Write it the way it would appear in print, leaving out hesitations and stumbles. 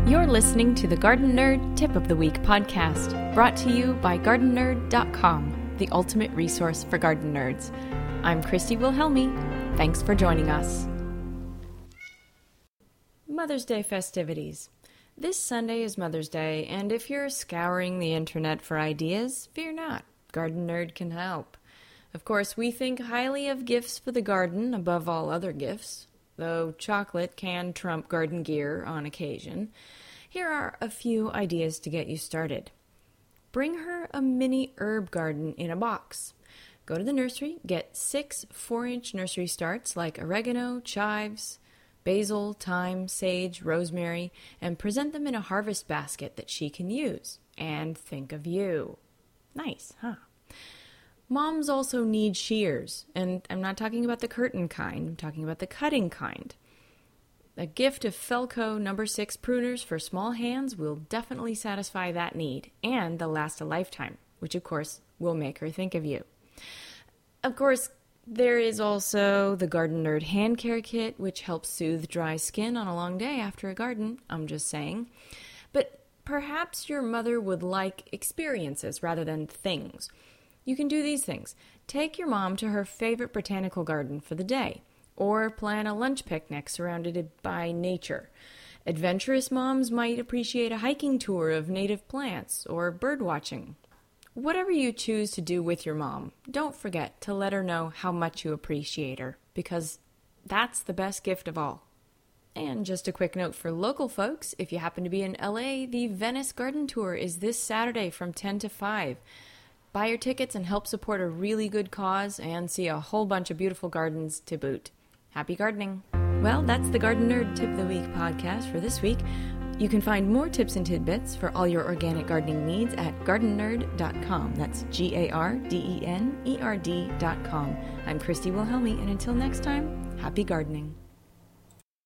You're listening to the Garden Nerd Tip of the Week podcast, brought to you by GardenNerd.com, the ultimate resource for garden nerds. I'm Christy Wilhelmi. Thanks for joining us. Mother's Day festivities. This Sunday is Mother's Day, and if you're scouring the internet for ideas, fear not. Garden Nerd can help. Of course, we think highly of gifts for the garden above all other gifts, though chocolate can trump garden gear on occasion. Here are a few ideas to get you started. Bring her a mini herb garden in a box. Go to the nursery, get 6 4-inch nursery starts like oregano, chives, basil, thyme, sage, rosemary, and present them in a harvest basket that she can use. And think of you. Nice, huh? Moms also need shears, and I'm not talking about the curtain kind, I'm talking about the cutting kind. A gift of Felco No. 6 pruners for small hands will definitely satisfy that need, and they'll last a lifetime, which of course will make her think of you. Of course, there is also the Garden Nerd Hand Care Kit, which helps soothe dry skin on a long day after a garden, I'm just saying. But perhaps your mother would like experiences rather than things. You can do these things. Take your mom to her favorite botanical garden for the day, or plan a lunch picnic surrounded by nature. Adventurous moms might appreciate a hiking tour of native plants or bird watching. Whatever you choose to do with your mom, don't forget to let her know how much you appreciate her, because that's the best gift of all. And just a quick note for local folks, if you happen to be in LA, the Venice Garden Tour is this Saturday from 10 to 5. Buy your tickets and help support a really good cause and see a whole bunch of beautiful gardens to boot. Happy gardening! Well, that's the Garden Nerd Tip of the Week podcast for this week. You can find more tips and tidbits for all your organic gardening needs at GardenNerd.com. That's GardenNerd.com. I'm Christy Wilhelmi, and until next time, happy gardening.